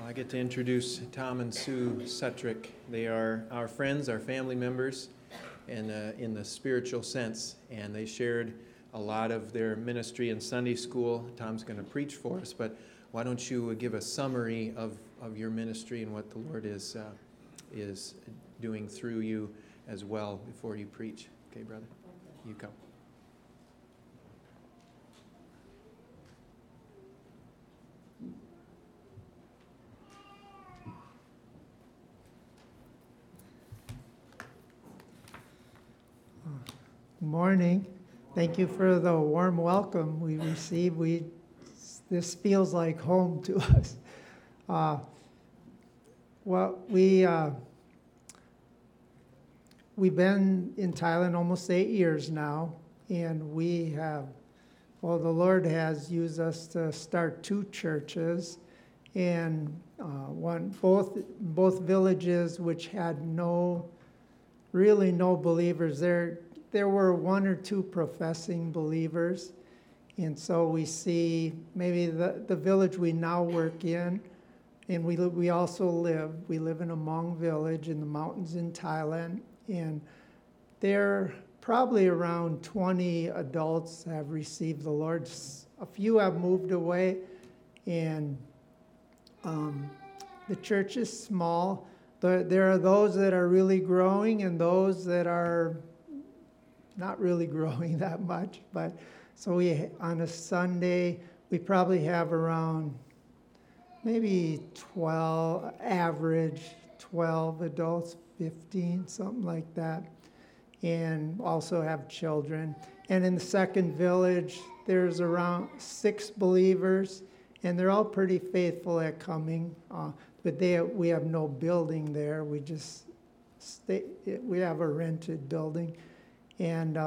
I get to introduce Tom and Sue Sutrick. They are our friends, our family members, and in the spiritual sense. And they shared a lot of their ministry in Sunday school. Tom's going to preach for us, but why don't you give a summary of your ministry and what the Lord is doing through you as well before you preach. Okay, brother? You come. Good morning. Thank you for the warm welcome we received. This feels like home to us. We've been in Thailand almost 8 years now, and the Lord has used us to start 2 churches, and both villages which had really no believers. There were 1 or 2 professing believers, and so we see maybe the village we now work in, and we live in a Hmong village in the mountains in Thailand, and there probably around 20 adults have received the Lord. A few have moved away, and the church is small. There are those that are really growing and those that are not really growing that much. But so on a Sunday, we probably have around maybe 12 adults, 15, something like that, and also have children. And in the second village, there's around 6 believers, and they're all pretty faithful at coming. But we have no building there. We just we have a rented building, and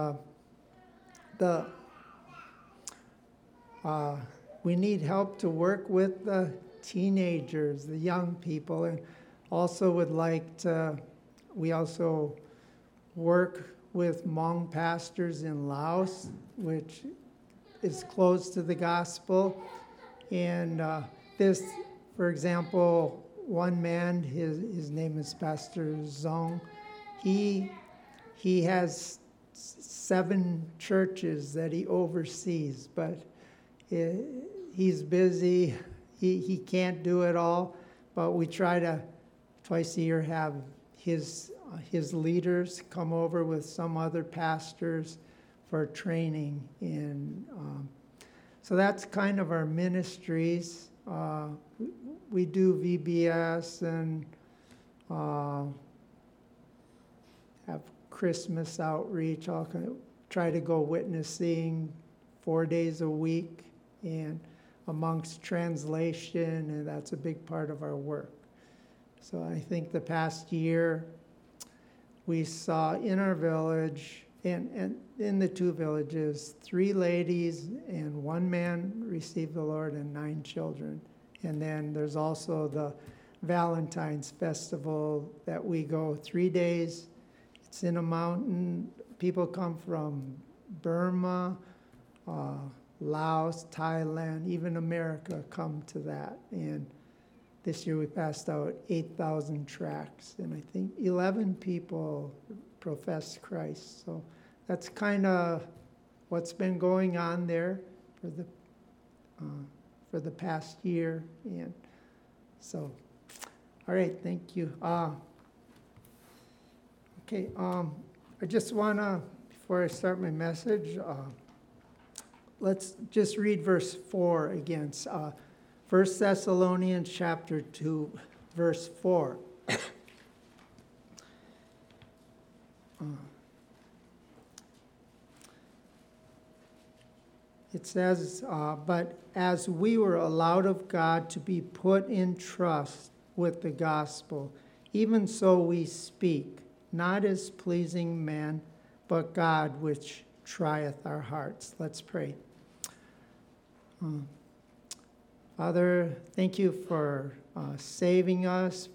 we need help to work with the teenagers, the young people, and also we also work with Hmong pastors in Laos, which is close to the gospel. And for example, one man, his name is Pastor Zong. He has 7 churches that he oversees, but he's busy. He can't do it all, but we try to twice a year have his leaders come over with some other pastors for training. And so that's kind of our ministries. We do VBS and have Christmas outreach. I'll try to go witnessing 4 days a week, and amongst translation, and that's a big part of our work. So I think the past year we saw in our village and in the 2 villages, 3 ladies and 1 man received the Lord and 9 children. And then there's also the Valentine's Festival that we go 3 days. It's in a mountain. People come from Burma, Laos, Thailand, even America come to that. And this year we passed out 8,000 tracts, and I think 11 people profess Christ. So that's kind of what's been going on there for the past year. And so, all right, thank you. Okay, I just want to, before I start my message, let's just read verse 4 again. 1 Thessalonians chapter 2, verse 4. It says, but as we were allowed of God to be put in trust with the gospel, even so we speak, not as pleasing men, but God which trieth our hearts. Let's pray. Father, thank you for saving us.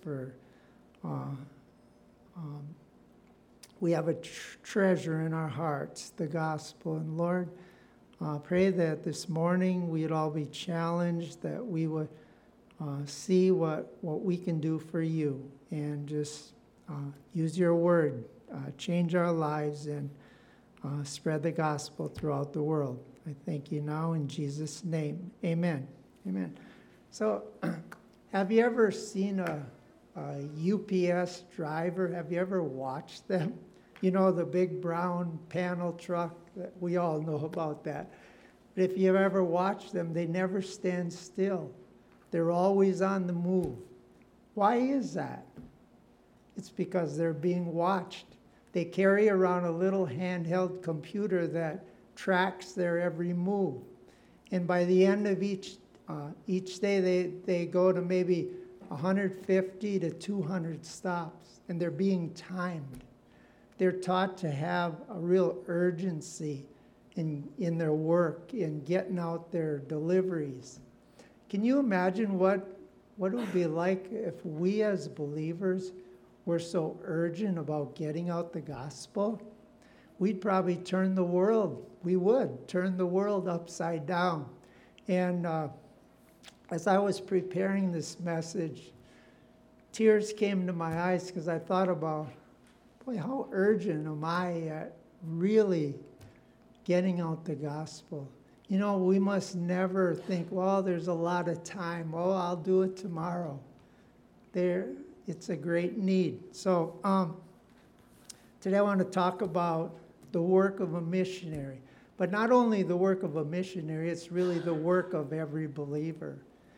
We have a treasure in our hearts, the gospel. And Lord, pray that this morning we'd all be challenged, that we would see what we can do for you, and just use your word, change our lives, and spread the gospel throughout the world. I thank you now in Jesus' name. Amen. Amen. So, have you ever seen a UPS driver? Have you ever watched them? You know, the big brown panel truck, we all know about that. But if you've ever watched them, they never stand still. They're always on the move. Why is that? It's because they're being watched. They carry around a little handheld computer that tracks their every move. And by the end of each day, they go to maybe 150 to 200 stops, and they're being timed. They're taught to have a real urgency in their work, in getting out their deliveries. Can you imagine what it would be like if we as believers were so urgent about getting out the gospel? We'd probably turn the world, turn the world upside down. And as I was preparing this message, tears came to my eyes because I thought about, boy, how urgent am I at really getting out the gospel? You know, we must never think, well, there's a lot of time. Oh, I'll do it tomorrow. It's a great need. So today I want to talk about the work of a missionary. But not only the work of a missionary, it's really the work of every believer.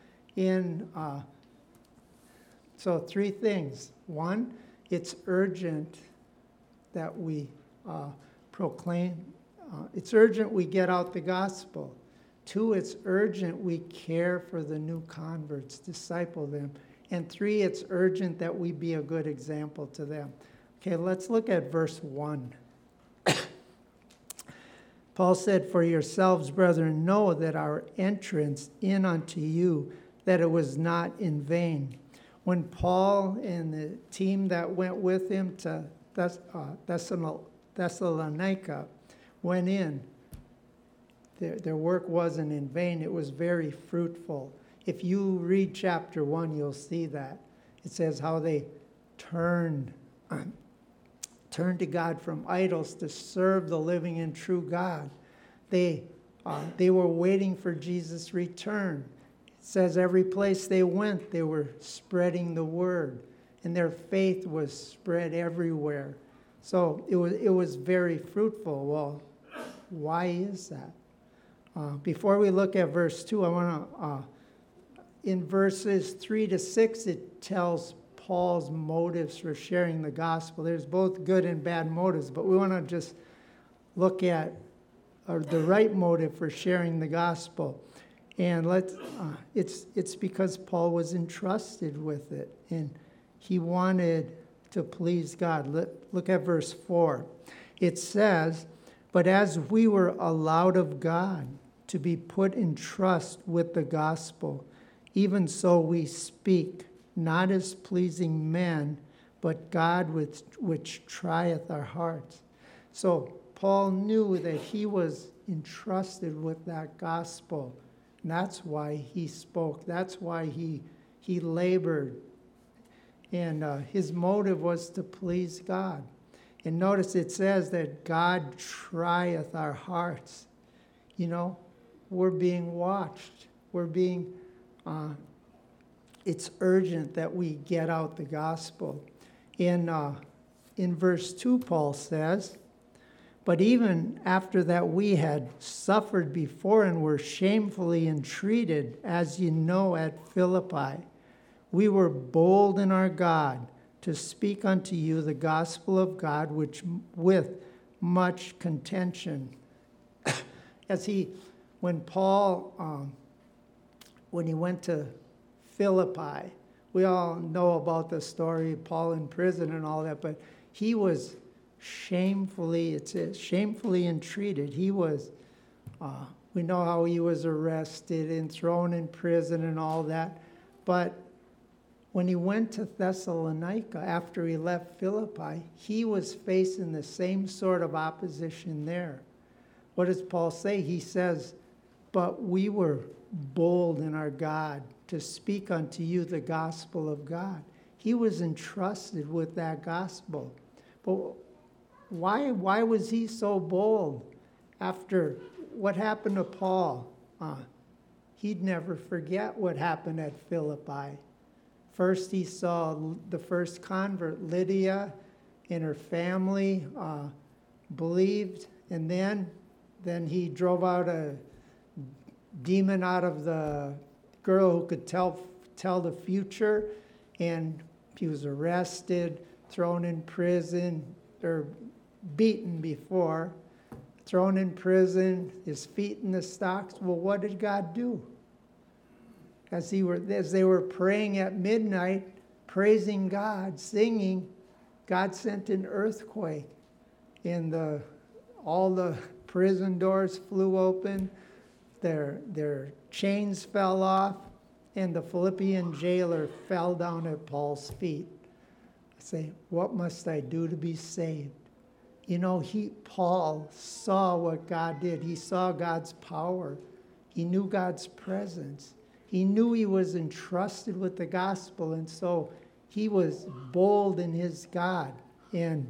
So 3 things. 1, it's urgent that we proclaim. It's urgent we get out the gospel. 2, it's urgent we care for the new converts, disciple them. And 3, it's urgent that we be a good example to them. Okay, let's look at verse 1. Paul said, "For yourselves, brethren, know that our entrance in unto you, that it was not in vain." When Paul and the team that went with him to Thessalonica went in, their work wasn't in vain. It was very fruitful. If you read chapter 1, you'll see that. It says how they turned to God from idols to serve the living and true God. They were waiting for Jesus' return. It says every place they went, they were spreading the word, and their faith was spread everywhere. So it was very fruitful. Well, why is that? Before we look at verse 2, I want to, in verses 3 to 6, it tells Paul's motives for sharing the gospel. There's both good and bad motives, but we want to just look at the right motive for sharing the gospel. And it's because Paul was entrusted with it, and he wanted to please God. Look at verse 4. It says, "But as we were allowed of God to be put in trust with the gospel, even so we speak, not as pleasing men, but God which trieth our hearts." So Paul knew that he was entrusted with that gospel. And that's why he spoke. That's why he labored. And his motive was to please God. And notice it says that God trieth our hearts. You know, we're being watched. It's urgent that we get out the gospel. In verse 2, Paul says, "But even after that we had suffered before and were shamefully entreated, as you know, at Philippi, we were bold in our God to speak unto you the gospel of God, which with much contention." When he went to Philippi, we all know about the story of Paul in prison and all that, but he was shamefully entreated. He was, we know how he was arrested and thrown in prison and all that, but when he went to Thessalonica after he left Philippi, he was facing the same sort of opposition there. What does Paul say? He says, "But we were bold in our God to speak unto you the gospel of God. He was entrusted with that gospel. But why was he so bold after what happened to Paul? He'd never forget what happened at Philippi. First, he saw the first convert, Lydia, and her family believed, and then he drove out a demon out of the girl who could tell the future, and he was arrested, thrown in prison, or beaten before, thrown in prison, his feet in the stocks. Well, what did God do? As they were praying at midnight, praising God, singing, God sent an earthquake, and all the prison doors flew open, their chains fell off, and the Philippian jailer fell down at Paul's feet. I say, what must I do to be saved? You know, Paul saw what God did. He saw God's power. He knew God's presence. He knew he was entrusted with the gospel, and so he was bold in his God. And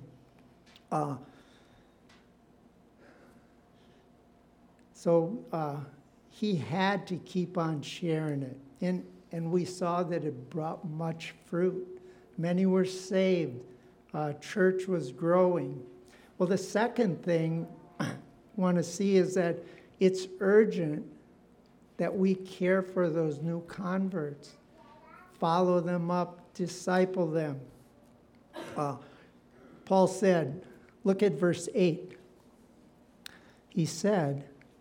he had to keep on sharing it. And we saw that it brought much fruit. Many were saved. Church was growing. Well, the second thing I want to see is that it's urgent that we care for those new converts, follow them up, disciple them. Paul said, look at verse 8. He said,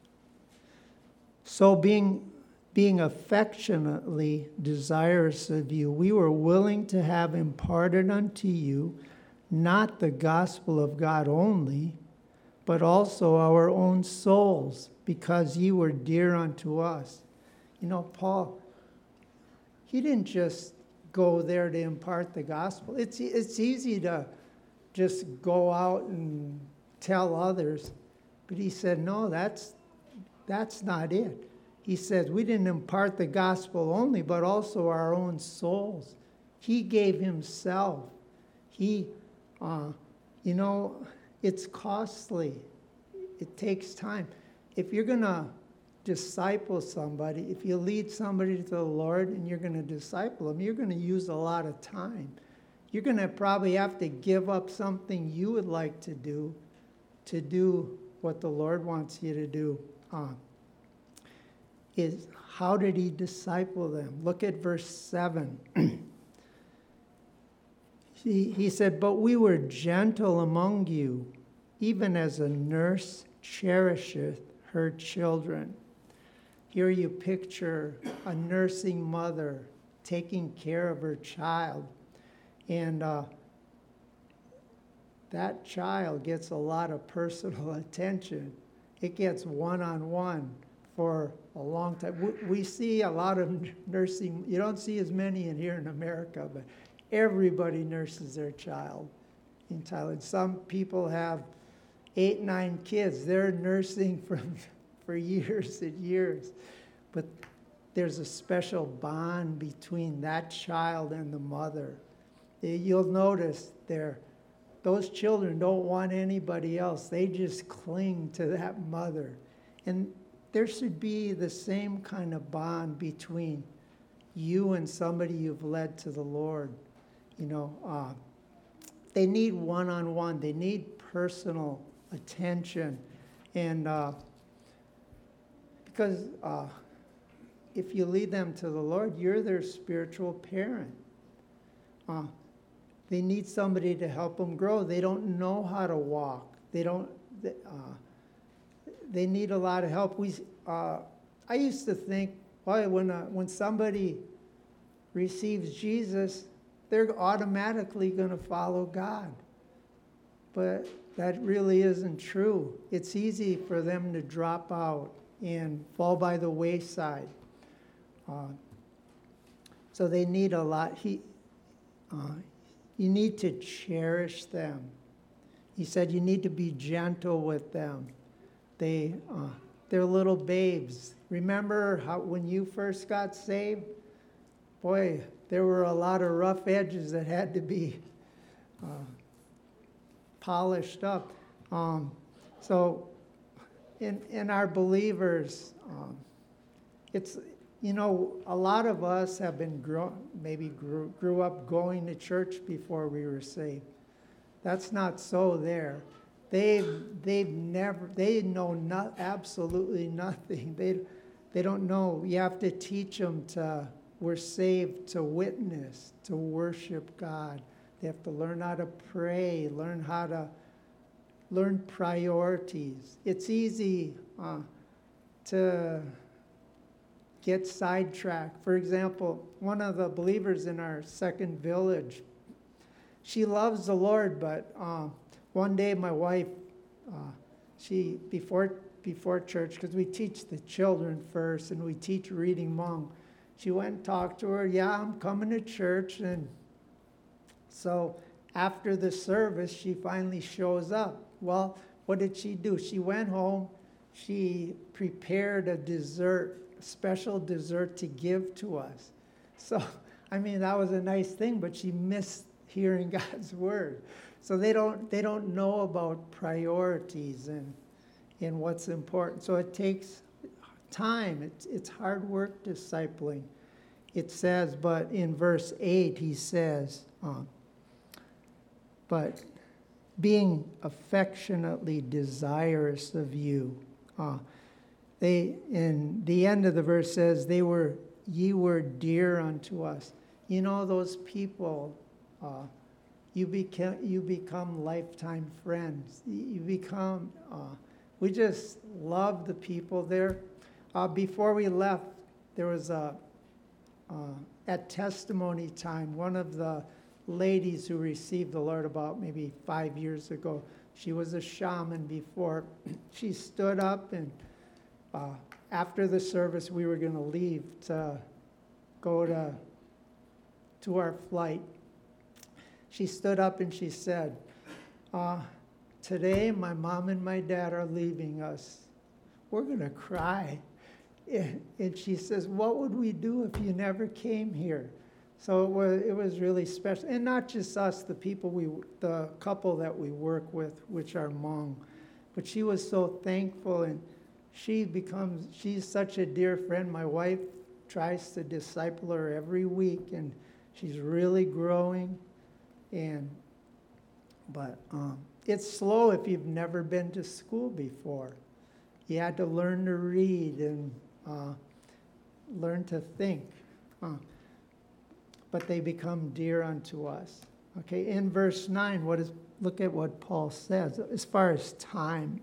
so being affectionately desirous of you, we were willing to have imparted unto you not the gospel of God only, but also our own souls, because ye were dear unto us. You know, Paul, he didn't just go there to impart the gospel. It's easy to just go out and tell others, but he said, no, that's not it. He says, we didn't impart the gospel only, but also our own souls. He gave himself. It's costly. It takes time. If you're going to disciple somebody, if you lead somebody to the Lord and you're going to disciple them, you're going to use a lot of time. You're going to probably have to give up something you would like to do what the Lord wants you to do. How did he disciple them? Look at verse 7. He said, but we were gentle among you, even as a nurse cherisheth her children. Here you picture a nursing mother taking care of her child. And that child gets a lot of personal attention. It gets one-on-one for a long time. We see a lot of nursing. You don't see as many in here in America, but everybody nurses their child in Thailand. Some people have 8, 9 kids. They're nursing for years and years. But there's a special bond between that child and the mother. You'll notice those children don't want anybody else. They just cling to that mother. And there should be the same kind of bond between you and somebody you've led to the Lord. You know, they need one-on-one. They need personal attention. And because if you lead them to the Lord, you're their spiritual parent. They need somebody to help them grow. They don't know how to walk. They need a lot of help. I used to think, well, when somebody receives Jesus, they're automatically going to follow God. But that really isn't true. It's easy for them to drop out and fall by the wayside. So they need a lot. You need to cherish them. He said you need to be gentle with them. They're little babes. Remember how when you first got saved? boy, there were a lot of rough edges that had to be polished up. So in our believers, it's, a lot of us have been grew up going to church before we were saved. That's not so there. They know absolutely nothing. They don't know. You have to teach them we're saved to witness, to worship God. They have to learn how to pray, learn priorities. It's easy to get sidetracked. For example, one of the believers in our second village, she loves the Lord, but one day my wife, she before church, because we teach the children first and we teach reading Hmong, she went and talked to her. Yeah, I'm coming to church. And so after the service, she finally shows up. Well, what did she do? She went home. She prepared a special dessert to give to us. So, that was a nice thing, but she missed hearing God's word. So they don't know about priorities and what's important. So it takes time. It's hard work discipling. It says, but in verse 8 he says, but being affectionately desirous of you. In the end of the verse says, ye were dear unto us. Those people, you become lifetime friends. You become, we just love the people there. Before we left, there was at testimony time, one of the ladies who received the Lord about maybe 5 years ago, she was a shaman before. She stood up, and after the service, we were going to leave to go to our flight. She stood up and she said, today my mom and my dad are leaving us. We're going to cry. And she says, what would we do if you never came here? So it was really special. And not just us, the couple that we work with, which are Hmong. But she was so thankful, and she's such a dear friend. My wife tries to disciple her every week, and she's really growing. But it's slow if you've never been to school before. You had to learn to read and learn to think. But they become dear unto us. Okay, in verse 9, look at what Paul says as far as time.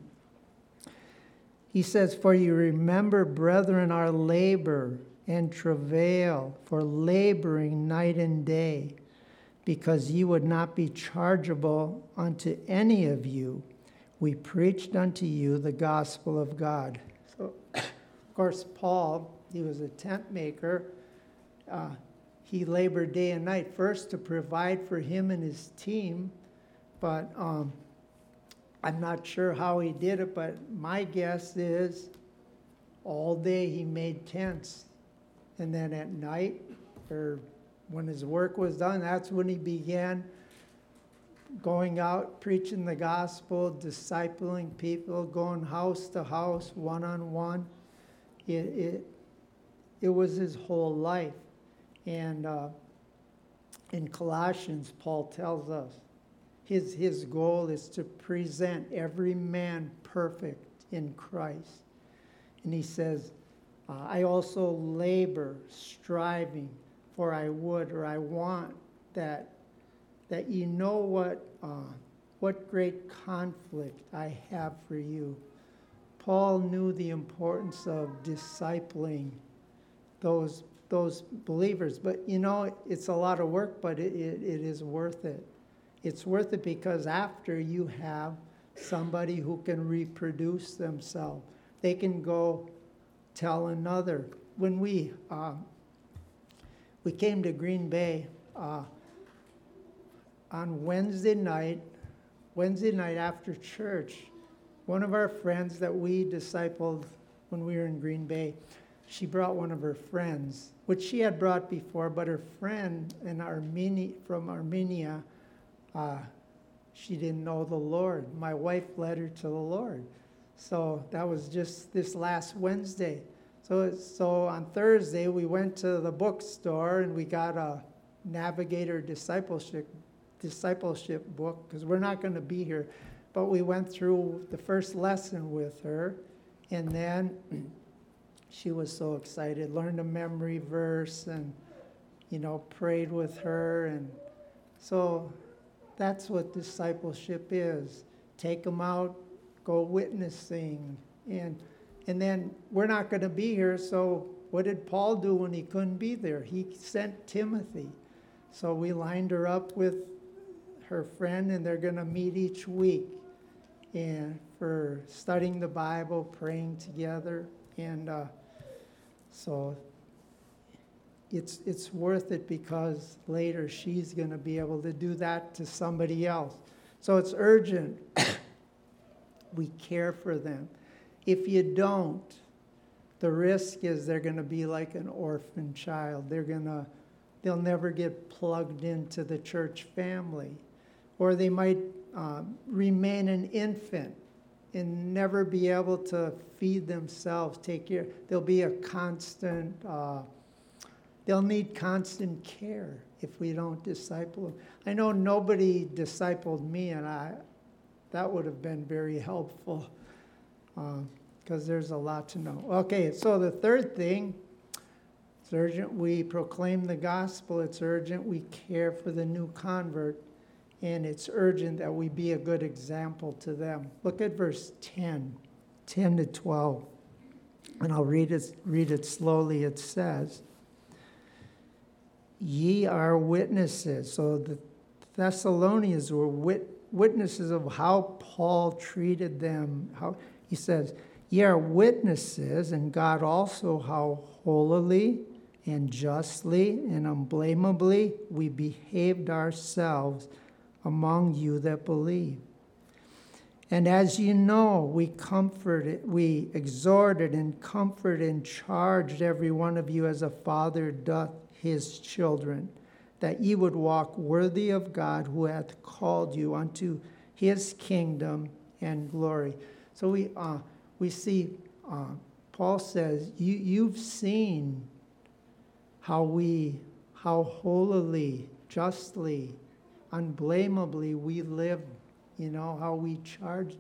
He says, for you remember, brethren, our labor and travail, for laboring night and day, because ye would not be chargeable unto any of you. We preached unto you the gospel of God. So, of course, Paul, he was a tent maker. He labored day and night, first to provide for him and his team, but I'm not sure how he did it, but my guess is all day he made tents. And then at night, or when his work was done, that's when he began going out, preaching the gospel, discipling people, going house to house, one-on-one. It was his whole life. And in Colossians, Paul tells us his goal is to present every man perfect in Christ. And he says, I also labor, striving, for I would, or I want that you know what great conflict I have for you. Paul knew the importance of discipling those believers. But it's a lot of work, but it is worth it. It's worth it because after you have somebody who can reproduce themselves, they can go tell another. When we came to Green Bay on Wednesday night after church, one of our friends that we discipled when we were in Green Bay, she brought one of her friends, which she had brought before, but her friend from Armenia, she didn't know the Lord. My wife led her to the Lord. So that was just this last Wednesday. So on Thursday, we went to the bookstore and we got a Navigator discipleship book, because we're not going to be here. But we went through the first lesson with her, and then she was so excited, learned a memory verse, and, prayed with her. And so that's what discipleship is. Take them out, go witnessing. And then we're not going to be here, so what did Paul do when he couldn't be there? He sent Timothy. So we lined her up with her friend, and they're going to meet each week and for studying the Bible, praying together. And so it's worth it, because later she's going to be able to do that to somebody else. So it's urgent. We care for them. If you don't, the risk is they're going to be like an orphan child. They'll never get plugged into the church family. Or they might remain an infant and never be able to feed themselves, take care. There'll be a constant, they'll need constant care if we don't disciple them. I know nobody discipled me, and that would have been very helpful, because there's a lot to know. Okay, so the third thing, it's urgent we proclaim the gospel. It's urgent we care for the new convert. And it's urgent that we be a good example to them. Look at verse 10 to 12. And I'll read it slowly. It says, ye are witnesses. So the Thessalonians were witnesses of how Paul treated them. He says, ye are witnesses, and God also, how holily and justly and unblameably we behaved ourselves among you that believe. And as you know, we exhorted and comforted and charged every one of you as a father doth his children, that ye would walk worthy of God, who hath called you unto his kingdom and glory. So we see, Paul says, you've seen how holily, justly, unblameably we live, how we charged.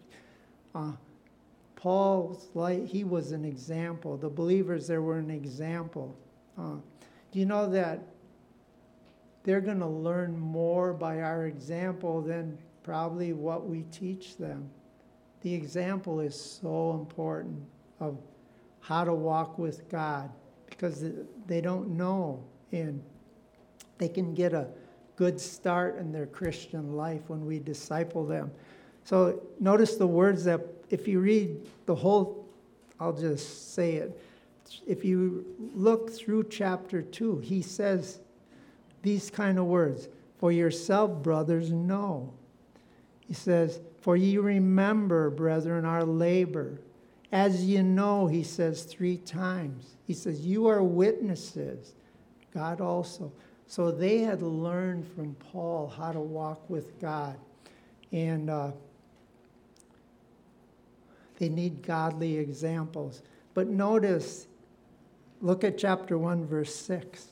Paul's life, he was an example. The believers there were an example. Do you know that they're going to learn more by our example than probably what we teach them? The example is so important of how to walk with God, because they don't know, and they can get a good start in their Christian life when we disciple them. So notice the words that, if you read the whole, I'll just say it. If you look through chapter 2, he says these kind of words. For yourself, brothers, know. He says, for ye remember, brethren, our labor. As you know, he says 3 times. He says, you are witnesses. God also. So they had learned from Paul how to walk with God. And they need godly examples. But notice, look at chapter 1, verse 6.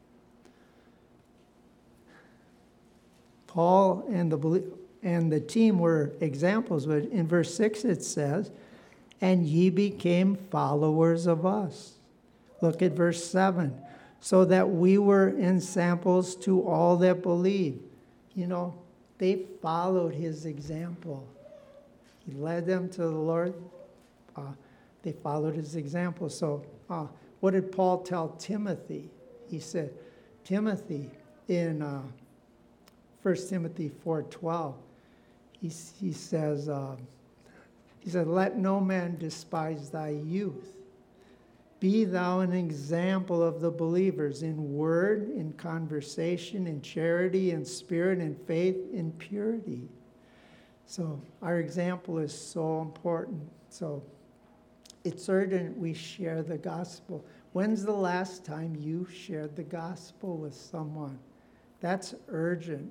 Paul and the team were examples, but in verse 6 it says, and ye became followers of us. Look at verse 7. So that we were ensamples to all that believe. They followed his example. He led them to the Lord. They followed his example. So what did Paul tell Timothy? He said, Timothy, in 1 Timothy 4:12, he says, let no man despise thy youth. Be thou an example of the believers in word, in conversation, in charity, in spirit, in faith, in purity. So our example is so important. So it's urgent we share the gospel. When's the last time you shared the gospel with someone? That's urgent.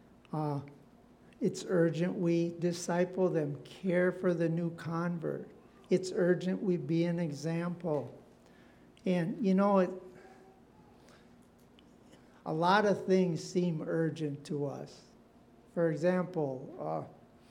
It's urgent we disciple them, care for the new convert. It's urgent we be an example. And a lot of things seem urgent to us. For example,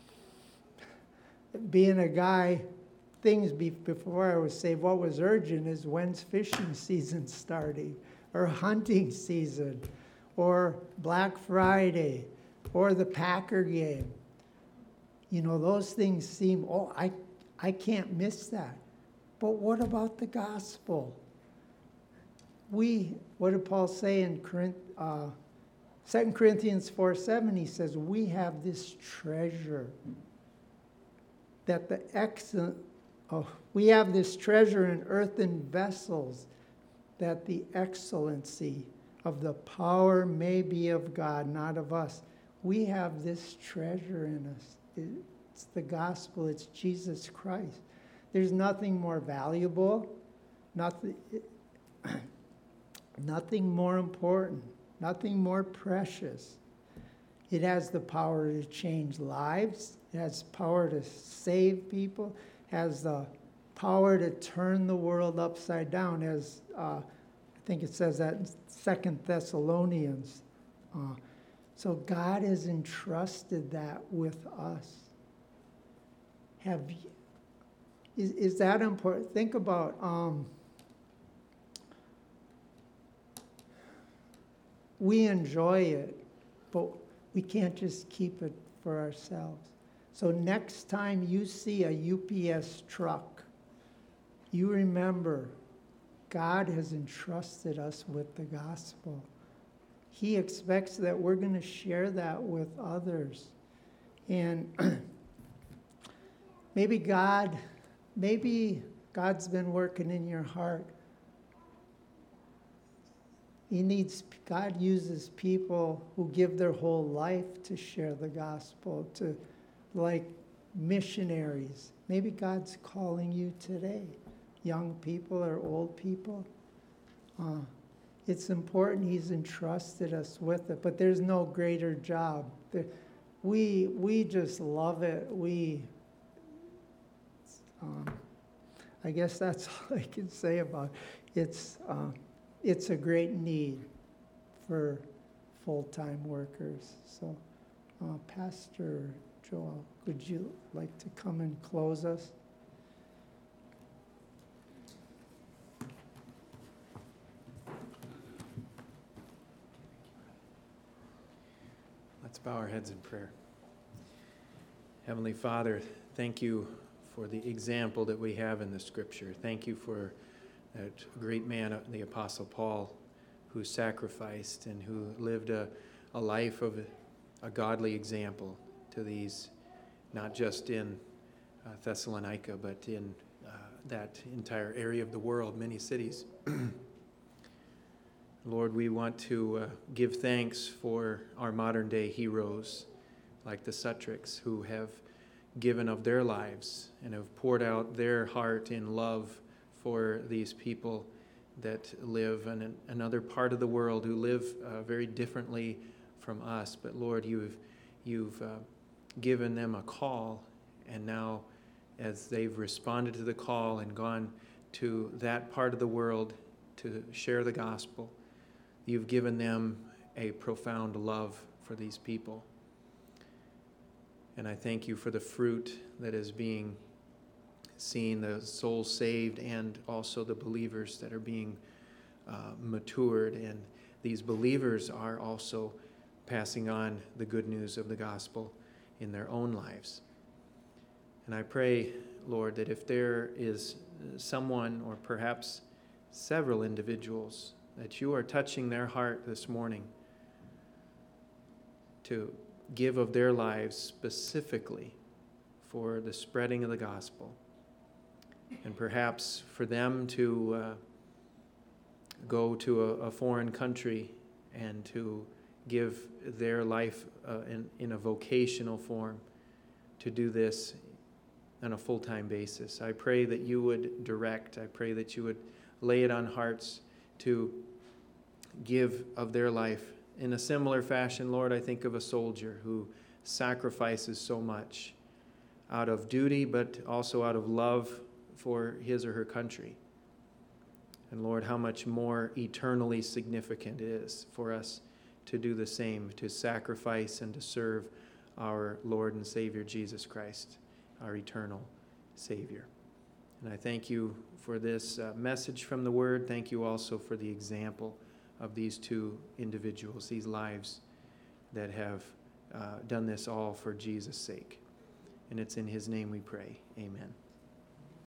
being a guy, before I was saved, what was urgent is when's fishing season starting, or hunting season, or Black Friday, or the Packer game. Those things seem, I can't miss that. But what about the gospel? What did Paul say in 2 Corinthians 4:7? He says, we have this treasure we have this treasure in earthen vessels, that the excellency of the power may be of God, not of us. We have this treasure in us. It's the gospel. It's Jesus Christ. There's nothing more valuable, nothing more important, nothing more precious. It has the power to change lives. It has power to save people. It has the power to turn the world upside down, as I think it says that in 2 Thessalonians. So God has entrusted that with us. Is that important? Think about we enjoy it, but we can't just keep it for ourselves. So next time you see a UPS truck, you remember God has entrusted us with the gospel. He expects that we're going to share that with others. And maybe God's been working in your heart. God uses people who give their whole life to share the gospel, like missionaries. Maybe God's calling you today, young people or old people. It's important. He's entrusted us with it, but there's no greater job. We just love it. I guess that's all I can say about it. It's a great need for full-time workers. So, Pastor Joel, would you like to come and close us? Let's bow our heads in prayer. Heavenly Father, thank you for the example that we have in the Scripture. Thank you for that great man, the Apostle Paul, who sacrificed and who lived a life of a godly example to these, not just in Thessalonica, but in that entire area of the world, many cities. Lord, we want to give thanks for our modern day heroes like the Sutricks, who have given of their lives and have poured out their heart in love for these people that live in another part of the world, who live very differently from us. But Lord, you've given them a call, and now as they've responded to the call and gone to that part of the world to share the gospel, you've given them a profound love for these people. And I thank you for the fruit that is being seen, the souls saved, and also the believers that are being matured. And these believers are also passing on the good news of the gospel in their own lives. And I pray, Lord, that if there is someone, or perhaps several individuals, that you are touching their heart this morning to give of their lives specifically for the spreading of the gospel, and perhaps for them to go to a foreign country and to give their life in a vocational form, to do this on a full-time basis. I pray that you would direct. I pray that you would lay it on hearts to give of their life. In a similar fashion, Lord, I think of a soldier who sacrifices so much out of duty, but also out of love for his or her country. And Lord, how much more eternally significant it is for us to do the same, to sacrifice and to serve our Lord and Savior Jesus Christ, our eternal Savior. And I thank you for this message from the Word. Thank you also for the example of these two individuals, these lives that have done this all for Jesus' sake. And it's in His name we pray. Amen.